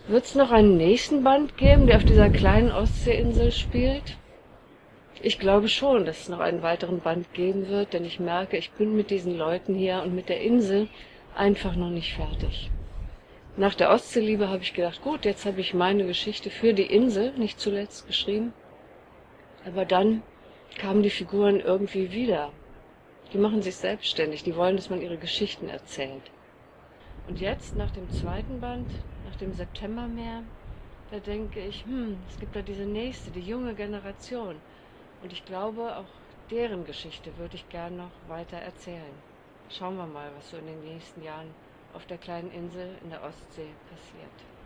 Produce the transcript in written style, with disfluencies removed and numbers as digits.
Wird es noch einen nächsten Band geben, der auf dieser kleinen Ostseeinsel spielt? Ich glaube schon, dass es noch einen weiteren Band geben wird, denn ich merke, ich bin mit diesen Leuten hier und mit der Insel einfach noch nicht fertig. Nach der Ostseeliebe habe ich gedacht, gut, jetzt habe ich meine Geschichte für die Insel nicht zuletzt geschrieben, aber dann kamen die Figuren irgendwie wieder. Die machen sich selbstständig, die wollen, dass man ihre Geschichten erzählt. Und jetzt, nach dem zweiten Band, nach dem Septembermeer, da denke ich, es gibt da diese nächste, die junge Generation. Und ich glaube, auch deren Geschichte würde ich gern noch weiter erzählen. Schauen wir mal, was so in den nächsten Jahren auf der kleinen Insel in der Ostsee passiert.